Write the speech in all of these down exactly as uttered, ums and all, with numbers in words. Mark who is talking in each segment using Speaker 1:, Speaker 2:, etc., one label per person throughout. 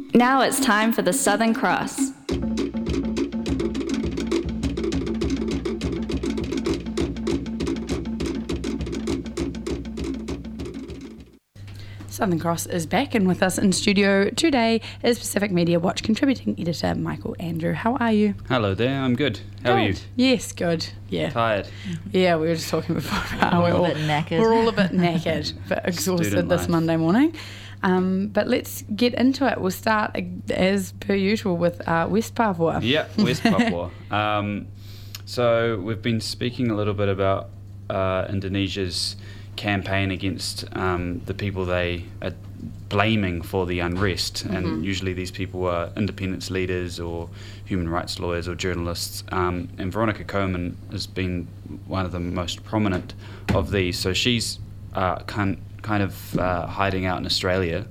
Speaker 1: Now it's time for the Southern Cross.
Speaker 2: Southern Cross is back, and with us in studio today is Pacific Media Watch contributing editor Michael Andrew. How are you?
Speaker 3: Hello there, I'm good. How
Speaker 2: good.
Speaker 3: are you?
Speaker 2: Yes, good. Yeah.
Speaker 3: Tired?
Speaker 2: Yeah, we were just talking before.
Speaker 4: We're
Speaker 2: we're
Speaker 4: all
Speaker 2: all
Speaker 4: a bit knackered.
Speaker 2: We're all a bit knackered, but exhausted
Speaker 3: Student
Speaker 2: this
Speaker 3: life.
Speaker 2: Monday morning. Um, but let's get into it. We'll start, as per usual, with uh, West Papua.
Speaker 3: Yeah, West Papua. um, so we've been speaking a little bit about uh, Indonesia's campaign against um, the people they are blaming for the unrest, mm-hmm. and usually these people are independence leaders or human rights lawyers or journalists, um, and Veronica Coleman has been one of the most prominent of these. So she's uh, kind, kind of uh, hiding out in Australia,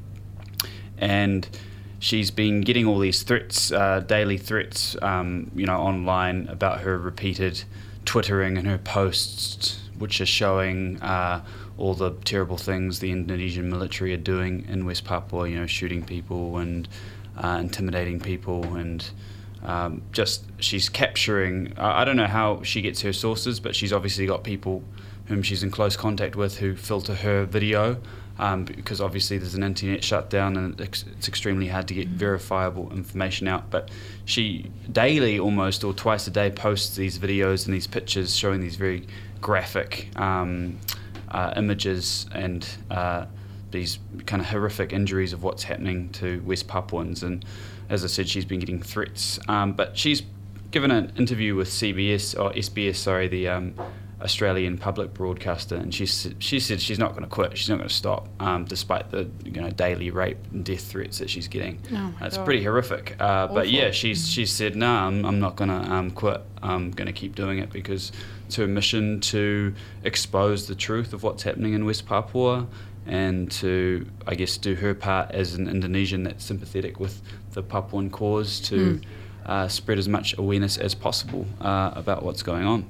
Speaker 3: and she's been getting all these threats, uh, daily threats, um, you know, online about her repeated twittering and her posts, which are showing uh, all the terrible things the Indonesian military are doing in West Papua, you know, shooting people and uh, intimidating people, and um, just she's capturing, uh, I don't know how she gets her sources, but she's obviously got people whom she's in close contact with who filter her video, um, because obviously there's an internet shutdown and it's, it's extremely hard to get verifiable information out. But she daily, almost, or twice a day, posts these videos and these pictures showing these very graphic um, uh, images and uh, these kind of horrific injuries of what's happening to West Papuans. And as I said, she's been getting threats. Um, but she's given an interview with C B S, or S B S, sorry, the um, Australian public broadcaster, and she she said she's not going to quit, she's not going to stop, um, despite the you know daily rape and death threats that she's getting.
Speaker 2: Oh
Speaker 3: it's
Speaker 2: God.
Speaker 3: pretty horrific. Uh, but yeah, she's she said, no, nah, I'm, I'm not going to um, quit. I'm going to keep doing it because it's her mission to expose the truth of what's happening in West Papua, and to, I guess, do her part as an Indonesian that's sympathetic with the Papuan cause to mm. uh, spread as much awareness as possible uh, about what's going on.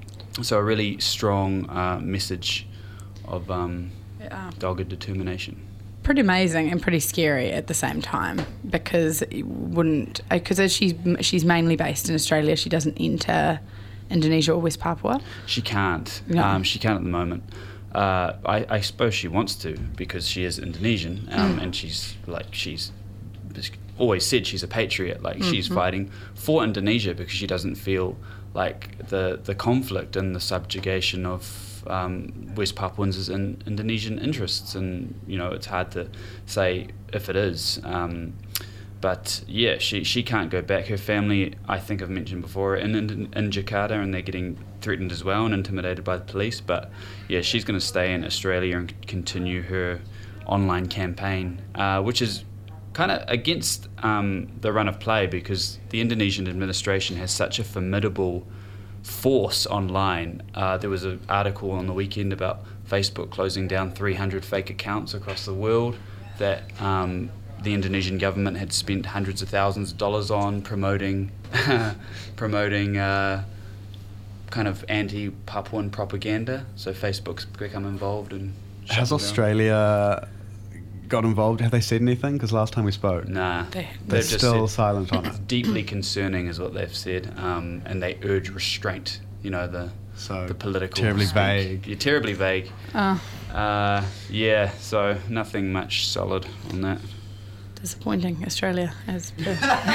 Speaker 3: So a really strong uh, message of um,
Speaker 2: Yeah.
Speaker 3: dogged determination.
Speaker 2: Pretty amazing and pretty scary at the same time, because it wouldn't because as she's she's mainly based in Australia, she doesn't enter Indonesia or West Papua.
Speaker 3: She can't.
Speaker 2: No.
Speaker 3: Um, she can't at the moment. Uh, I, I suppose she wants to because she is Indonesian, um, mm. and she's like she's always said she's a patriot. Like mm-hmm. she's fighting for Indonesia because she doesn't feel like the the conflict and the subjugation of um, West Papuans is in Indonesian interests, and you know it's hard to say if it is. Um, but yeah, she she can't go back. Her family, I think I've mentioned before, in in, in Jakarta, and they're getting threatened as well and intimidated by the police. But yeah, she's going to stay in Australia and continue her online campaign, uh, which is kind of against um, the run of play, because the Indonesian administration has such a formidable force online. Uh, there was an article on the weekend about Facebook closing down three hundred fake accounts across the world that um, the Indonesian government had spent hundreds of thousands of dollars on promoting promoting uh, kind of anti-Papuan propaganda. So Facebook's become involved and
Speaker 5: has Australia got involved? Have they said anything? Because last time we spoke,
Speaker 3: nah,
Speaker 2: they,
Speaker 5: they're
Speaker 3: just
Speaker 5: still
Speaker 3: said,
Speaker 5: silent on
Speaker 3: it's
Speaker 5: it.
Speaker 3: deeply concerning, is what they've said, um, and they urge restraint. You know, the
Speaker 5: so
Speaker 3: the political
Speaker 5: terribly
Speaker 3: speak.
Speaker 5: vague.
Speaker 3: Yeah, terribly vague.
Speaker 2: Oh.
Speaker 3: Uh, yeah, so nothing much solid on that.
Speaker 2: Disappointing, Australia, as per.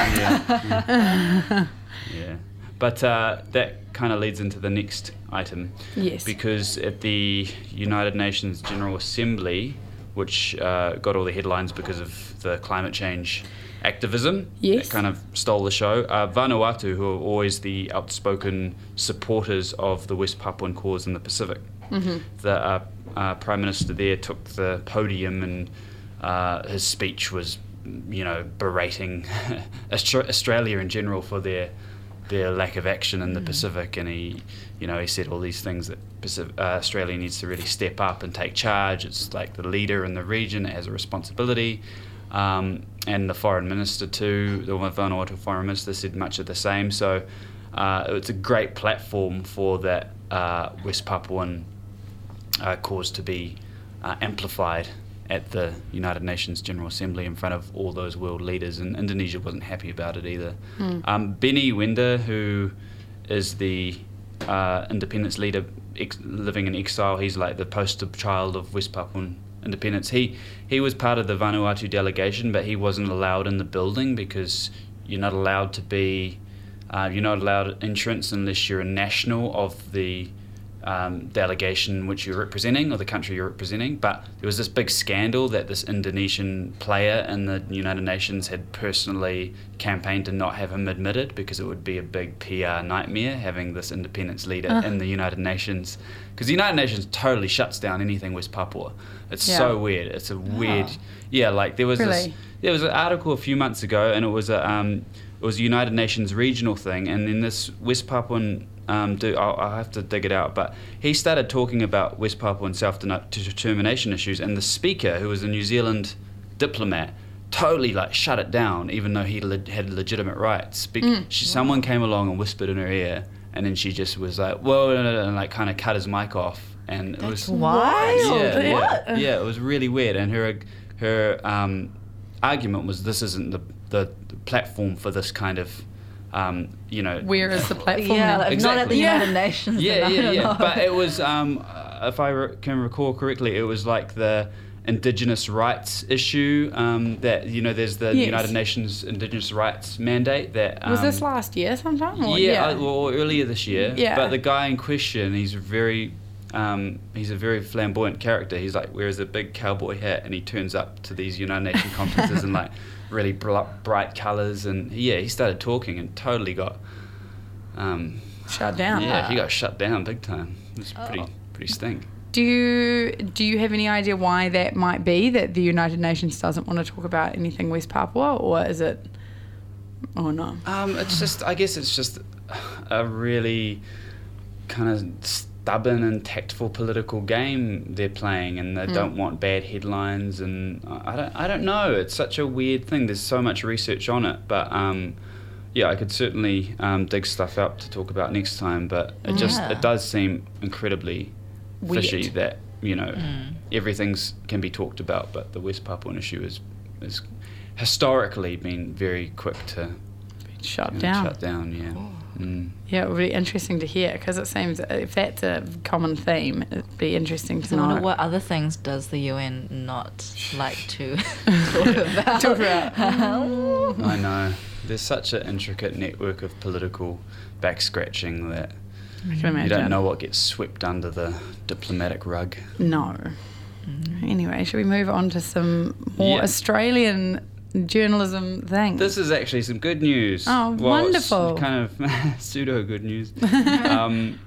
Speaker 3: yeah. yeah. But uh, that kind of leads into the next item.
Speaker 2: Yes.
Speaker 3: Because at the United Nations General Assembly, which uh, got all the headlines because of the climate change activism,
Speaker 2: yes.
Speaker 3: that kind of stole the show. Uh, Vanuatu, who are always the outspoken supporters of the West Papuan cause in the Pacific,
Speaker 2: mm-hmm.
Speaker 3: the uh, uh, Prime Minister there took the podium, and uh, his speech was, you know, berating Australia in general for their their lack of action in the mm. Pacific, and he, you know, he said all these things that Pacific, uh, Australia needs to really step up and take charge. It's like the leader in the region, it has a responsibility. Um, and the foreign minister too, the Vanuatu foreign minister, said much of the same. So uh, it's a great platform for that uh, West Papuan uh, cause to be uh, amplified. at the United Nations General Assembly in front of all those world leaders, and Indonesia wasn't happy about it either.
Speaker 2: Mm.
Speaker 3: Um, Benny Wenda, who is the uh, independence leader ex- living in exile, he's like the poster child of West Papuan independence. He he was part of the Vanuatu delegation, but he wasn't allowed in the building because you're not allowed to be, uh, you're not allowed entrance unless you're a national of the um, delegation which you're representing or the country you're representing. But there was this big scandal that this Indonesian player in the United Nations had personally campaigned to not have him admitted because it would be a big P R nightmare having this independence leader
Speaker 2: Uh.
Speaker 3: in the United Nations. Because the United Nations totally shuts down anything West Papua. It's
Speaker 2: Yeah.
Speaker 3: so weird. It's a weird, yeah. Like there was this,
Speaker 2: Really?
Speaker 3: there was an article a few months ago, and it was a um, it was a United Nations regional thing, and then this West Papuan um, do I'll, I'll have to dig it out, but he started talking about West Papuan self-determination issues, and the speaker, who was a New Zealand diplomat, totally like shut it down, even though he le- had legitimate rights. Be-
Speaker 2: Mm.
Speaker 3: she, someone came along and whispered in her ear, and then she just was like, "Whoa," no, no, no," and like kind of cut his mic off, and it was
Speaker 4: Wild.
Speaker 3: yeah, yeah,
Speaker 2: What?
Speaker 3: yeah, it was really weird. And her her um, argument was this isn't the the platform for this kind of um, you know.
Speaker 2: Where is the platform?
Speaker 4: Yeah,
Speaker 2: then?
Speaker 4: like, not at the
Speaker 3: Exactly.
Speaker 4: United
Speaker 2: Yeah.
Speaker 4: Nations.
Speaker 3: Yeah,
Speaker 4: then I
Speaker 3: yeah,
Speaker 4: don't
Speaker 3: yeah.
Speaker 4: know.
Speaker 3: But it was, um, uh, if I re- can recall correctly, it was like the Indigenous rights issue. Um, that you know, there's the
Speaker 2: Yes.
Speaker 3: United Nations Indigenous rights mandate. That um,
Speaker 2: Was this last year sometime? Or?
Speaker 3: yeah, uh, well, earlier this year.
Speaker 2: Yeah.
Speaker 3: But the guy in question, he's very, um, he's a very flamboyant character. He's like wears a big cowboy hat, and he turns up to these United Nations conferences in like really br- bright colours. And yeah, he started talking and totally got, um,
Speaker 2: Shut down.
Speaker 3: yeah, he got shut down big time. It was pretty,
Speaker 4: Oh.
Speaker 3: pretty stink.
Speaker 2: Do you do you have any idea why that might be? That the United Nations doesn't want to talk about anything West Papua, or is it? Oh no.
Speaker 3: Um, it's just, I guess it's just a really kind of stubborn and tactful political game they're playing, and they
Speaker 2: Mm.
Speaker 3: don't want bad headlines. And I don't, I don't know. It's such a weird thing. There's so much research on it, but um, yeah, I could certainly um, dig stuff up to talk about next time. But it just,
Speaker 4: Yeah.
Speaker 3: it does seem incredibly
Speaker 2: Weird.
Speaker 3: fishy that you know
Speaker 4: Mm.
Speaker 3: everything's can be talked about, but the West Papuan issue is is historically been very quick to
Speaker 2: Shut
Speaker 3: you know,
Speaker 2: down.
Speaker 3: shut down. Yeah. Mm.
Speaker 2: Yeah, it would be interesting to hear because it seems if that's a common theme, it'd be interesting to
Speaker 4: So I
Speaker 2: know.
Speaker 4: wonder what other things does the U N not like to talk about?
Speaker 2: Talk about.
Speaker 3: I know. There's such an intricate network of political back scratching that
Speaker 2: I can imagine.
Speaker 3: you don't know what gets swept under the diplomatic rug.
Speaker 2: No. Anyway, should we move on to some more
Speaker 3: Yeah.
Speaker 2: Australian journalism things?
Speaker 3: This is actually some good news.
Speaker 2: Oh,
Speaker 3: Well, it's
Speaker 2: wonderful.
Speaker 3: kind of pseudo good news. um,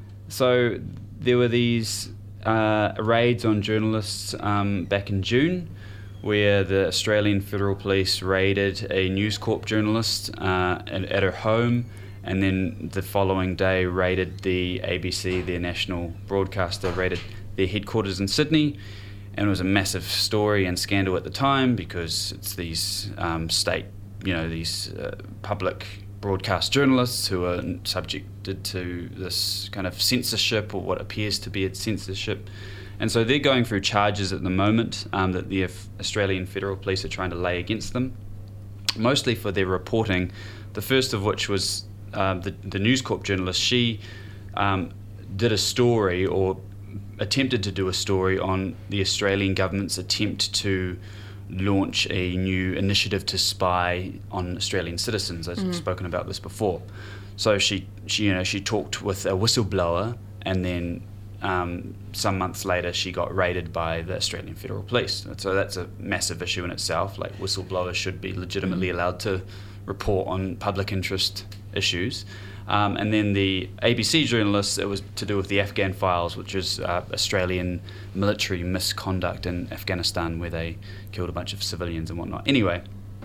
Speaker 3: so there were these uh, raids on journalists um, back in June, where the Australian Federal Police raided a News Corp journalist uh, at, at her home, and then the following day raided the A B C, their national broadcaster, raided their headquarters in Sydney. And it was a massive story and scandal at the time because it's these um, state, you know, these uh, public broadcast journalists who are subjected to this kind of censorship, or what appears to be a censorship. And so they're going through charges at the moment um, that the Australian Federal Police are trying to lay against them, mostly for their reporting. The first of which was um, the, the News Corp journalist. She um, did a story, or attempted to do a story, on the Australian government's attempt to launch a new initiative to spy on Australian citizens. I've
Speaker 2: Mm.
Speaker 3: spoken about this before. So she, she, you know, she talked with a whistleblower, and then um, some months later she got raided by the Australian Federal Police. So that's a massive issue in itself. Like, whistleblowers should be legitimately allowed to report on public interest issues. Um, and then the A B C journalists, it was to do with the Afghan files, which is uh, Australian military misconduct in Afghanistan, where they killed a bunch of civilians and whatnot. Anyway,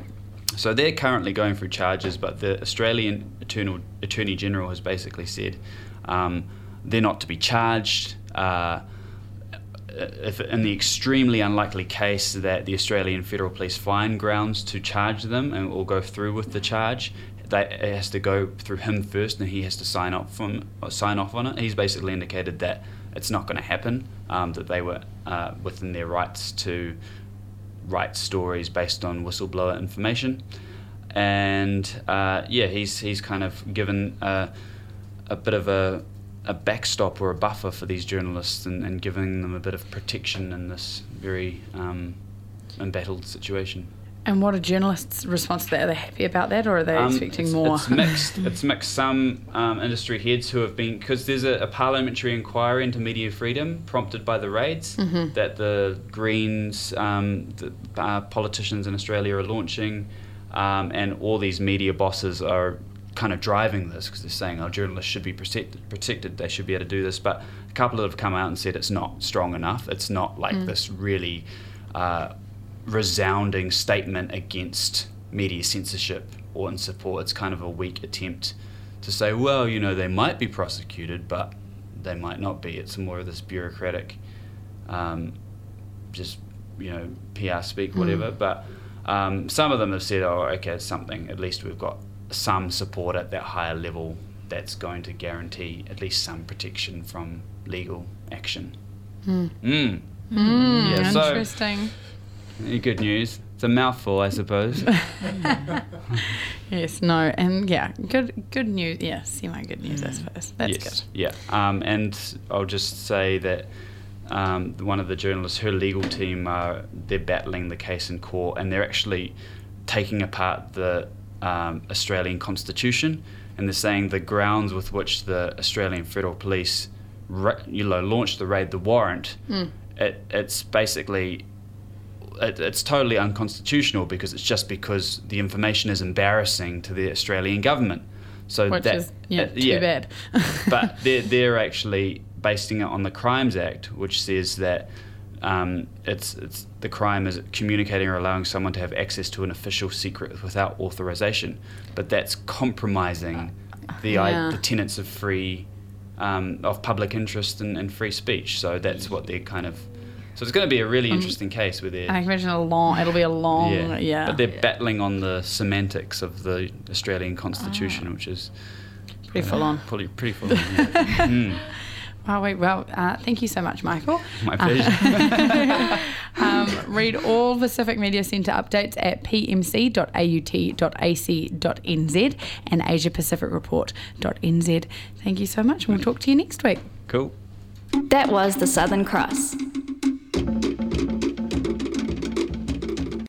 Speaker 3: so they're currently going through charges, but the Australian Attorney, Attorney General has basically said um, they're not to be charged. Uh, if in the extremely unlikely case that the Australian Federal Police find grounds to charge them and will go through with the charge, that it has to go through him first, and he has to sign off from sign off on it. He's basically indicated that it's not going to happen, um, that they were uh, within their rights to write stories based on whistleblower information. And uh, yeah, he's he's kind of given a, a bit of a, a backstop or a buffer for these journalists, and, and giving them a bit of protection in this very um, embattled situation.
Speaker 2: And what are journalists' response to that? Are they happy about that, or are they
Speaker 3: Um,
Speaker 2: expecting
Speaker 3: it's,
Speaker 2: more?
Speaker 3: It's mixed. It's mixed. Some um, industry heads who have been, because there's a, a parliamentary inquiry into media freedom prompted by the raids
Speaker 2: Mm-hmm.
Speaker 3: that the Greens, um, the uh, politicians in Australia are launching, um, and all these media bosses are kind of driving this because they're saying, oh, journalists should be protected, protected, they should be able to do this. But a couple have come out and said it's not strong enough. It's not like
Speaker 2: Mm.
Speaker 3: this really uh, resounding statement against media censorship or in support. It's kind of a weak attempt to say, well, you know, they might be prosecuted, but they might not be. It's more of this bureaucratic, um, just, you know, P R speak, whatever. But um, some of them have said, oh, okay, it's something. At least we've got some support at that higher level that's going to guarantee at least some protection from legal action. Mm.
Speaker 2: Mm,
Speaker 3: Yeah, so-
Speaker 2: interesting.
Speaker 3: Any good news? It's a mouthful, I suppose.
Speaker 2: Yes, no, and yeah, good good news. Yeah, semi good news, I suppose. That's
Speaker 3: yes, yeah. Um, and I'll just say that um, one of the journalists, her legal team, uh, they're battling the case in court, and they're actually taking apart the um, Australian Constitution, and they're saying the grounds with which the Australian Federal Police, ra- you know, launched the raid, the warrant,
Speaker 2: Mm.
Speaker 3: it, it's basically. It, it's totally unconstitutional because it's just because the information is embarrassing to the Australian government. So
Speaker 2: Which
Speaker 3: that,
Speaker 2: is, yeah,
Speaker 3: uh,
Speaker 2: too bad.
Speaker 3: but they're, they're actually basing it on the Crimes Act, which says that um, it's, it's the crime is communicating or allowing someone to have access to an official secret without authorization. But that's compromising the,
Speaker 2: Yeah.
Speaker 3: I, the tenets of free, um, of public interest and, and free speech. So that's what they're kind of... So it's going to be a really interesting case where they're...
Speaker 2: I can imagine a long, it'll be a long, yeah.
Speaker 3: yeah. But they're
Speaker 4: Yeah.
Speaker 3: battling on the semantics of the Australian Constitution, which is
Speaker 2: pretty full on.
Speaker 3: pretty, pretty full on. Yeah. Mm,
Speaker 2: Wow, wait, well, uh, thank you so much, Michael.
Speaker 3: my pleasure.
Speaker 2: Um, read all Pacific Media Centre updates at p m c dot a u t dot a c dot n z and asia pacific report dot n z. Thank you so much, and we'll talk to you next week.
Speaker 3: Cool.
Speaker 1: That was the Southern Cross.